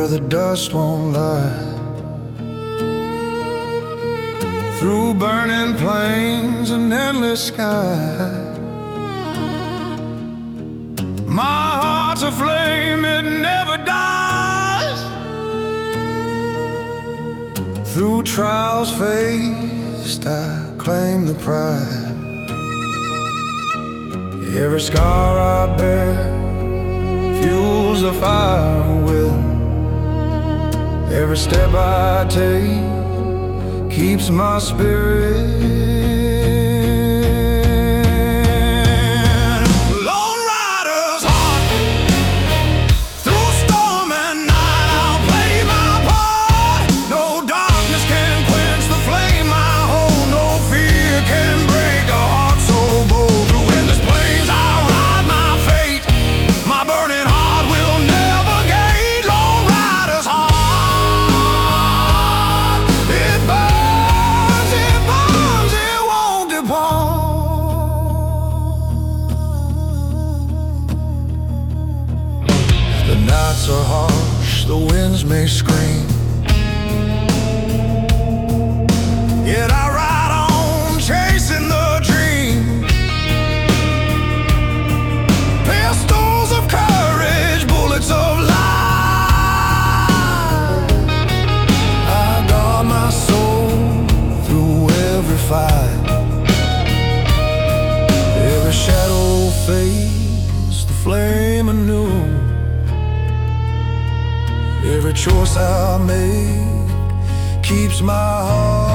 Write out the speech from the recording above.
where the dust won't lie. Through burning plains and endless sky, my heart's a flame, it never dies. Through trials faced, I claim the pride. Every scar I bear fuels the fire will. Every step I take keeps my spirit. Lone rider's heart, through storm and night I'll play my part. No darkness can quench the flame I hold. No fear can break a heart so bold. Through endless plains I'll ride my fate. My burning heart will navigate. Lone rider's heart, it burns, it burns, it won't depart. The nights are harsh, the winds may scream, yet I ride on, chasing the dream. Pistols of courage, bullets of light. I guard my soul through every fight. Every shadow fades, the flame anew. Every choice I make keeps my heart